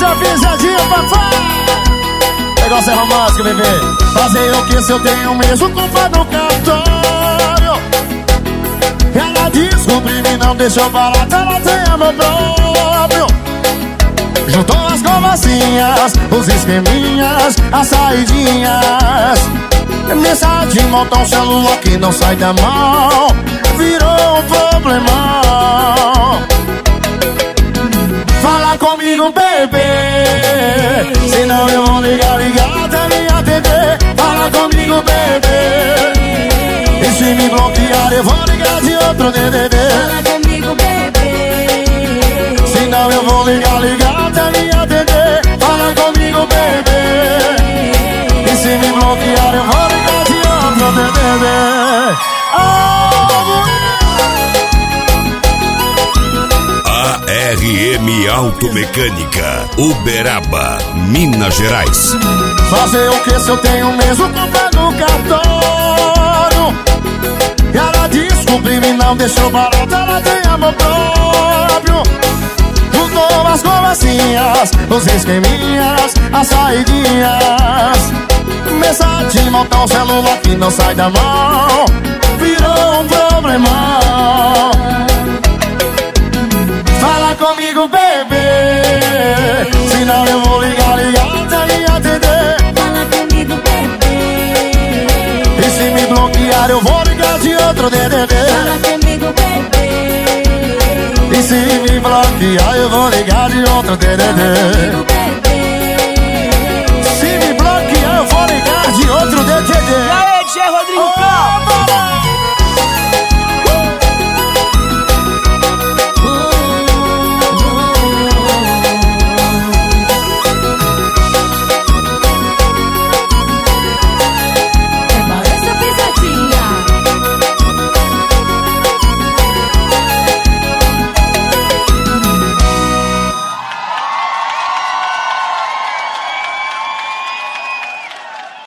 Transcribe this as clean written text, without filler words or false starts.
Esse é o pisadinho, papai. Negócio é romântico, bebê. Fazer o que se eu tenho mesmo culpa no cartório? Ela descobriu e não deixou barato, ela tem amor próprio. Juntou as conversinhas, os esqueminhas, as saidinhas. Mensagem, monta um celular que não sai da mão. Virou um problemão. Fala comigo, bebê, senão eu vou ligar até me atender. Fala comigo, bebê, e se me bloquear eu vou ligar de outro DDD. Fala comigo, bebê, senão eu vou ligar até me atender. Fala comigo, bebê, e se me bloquear eu vou ligar de outro DDD. ARM Automecânica, Uberaba, Minas Gerais. Fazer o que se eu tenho mesmo culpa no cartório? Ela descobriu e não deixou barato, ela tem amor próprio. Juntou as conversinhas, os esqueminhas, as saidinhas. Mensagem, montar um celular que não sai da mão. Virou um problemão. Fala comigo, bebê, senão eu vou ligar até me atender. fala comigo, bebê, E se me bloquear eu vou ligar de outro DDD. fala comigo, bebê, E se me bloquear eu vou ligar de outro DDD. comigo, bebê. Se me bloquear eu vou ligar de outro DDD. E aí, DJ Rodrigo Cal?